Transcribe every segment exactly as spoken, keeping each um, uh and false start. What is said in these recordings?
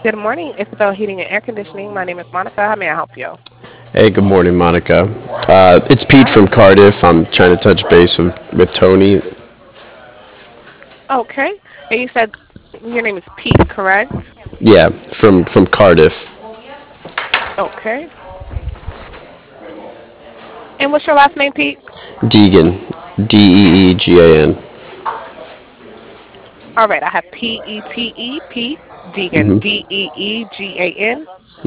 Good morning, Isabel Heating and Air Conditioning. My name is Monica. How may I help you? Hey, good morning, Monica. Uh, it's Pete Hi. from Cardiff. I'm trying to touch base with, with Tony. Okay. And you said your name is Pete, correct? Yeah, from from Cardiff. Okay. And what's your last name, Pete? Deegan. D E E G A N. All right. I have P E T E, Pete Deegan, D E E G A N.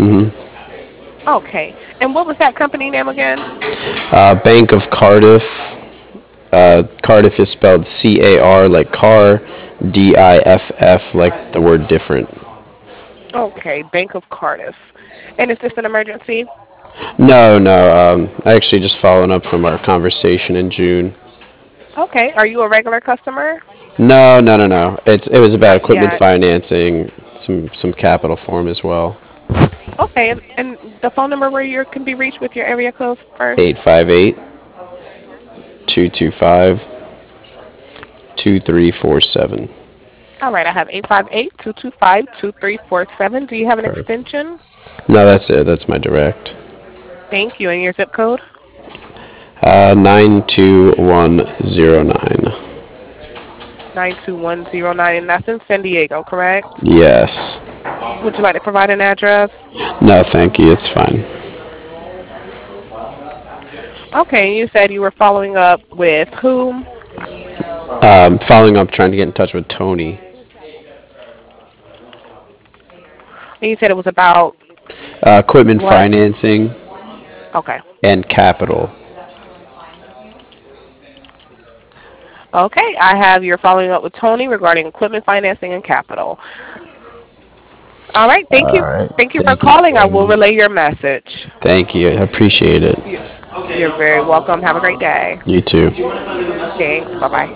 Okay. And what was that company name again? Uh, Bank of Cardiff. Uh, Cardiff is spelled C A R like car, D I F F like the word different. Okay. Bank of Cardiff. And is this an emergency? No, no. Um, actually, just following up from our conversation in June. Okay. Are you a regular customer? No, no, no, no. It's it was about Not equipment yet. financing, some some capital form as well. Okay. And, and the phone number where you can be reached with your area code first? Eight five eight two two five two three four seven. All right. I have eight five eight, two two five, two three four seven. Do you have an Perfect. extension? No, that's it. That's my direct. Thank you. And your zip code? Uh, nine two one zero nine. nine two one zero nine, and that's in San Diego, correct? Yes. Would you like to provide an address? No, thank you. It's fine. Okay, you said you were following up with whom? Um, following up, trying to get in touch with Tony. And you said it was about Uh, equipment what? financing Okay. and capital. Okay, I have you're following up with Tony regarding equipment financing and capital. All right, thank you. All right. Thank you for Thank you calling. I so will much. relay your message. Thank you. I appreciate it. You- You're very welcome. Have a great day. You too. Thanks. Bye bye.